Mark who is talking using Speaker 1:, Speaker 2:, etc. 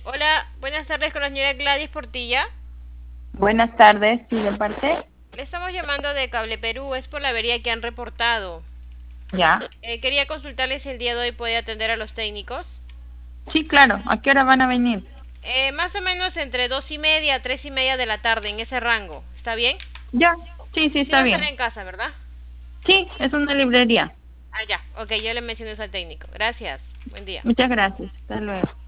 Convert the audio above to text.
Speaker 1: Hola, buenas tardes con la señora Gladys Portilla.
Speaker 2: Buenas tardes, ¿sí de parte?
Speaker 1: Le estamos llamando de Cable Perú, es por la avería que han reportado.
Speaker 2: Ya.
Speaker 1: Quería consultarles si el día de hoy puede atender a los técnicos.
Speaker 2: Sí, claro. ¿A qué hora van a venir?
Speaker 1: Más o menos entre 2:30, 3:30 de la tarde, en ese rango. ¿Está bien?
Speaker 2: Ya. Sí, sí,
Speaker 1: Sí
Speaker 2: está
Speaker 1: va a estar
Speaker 2: bien.
Speaker 1: en casa, ¿verdad?
Speaker 2: Sí, es una librería.
Speaker 1: Ah, ya. Ok, yo le menciono eso al técnico. Gracias. Buen día.
Speaker 2: Muchas gracias. Hasta luego.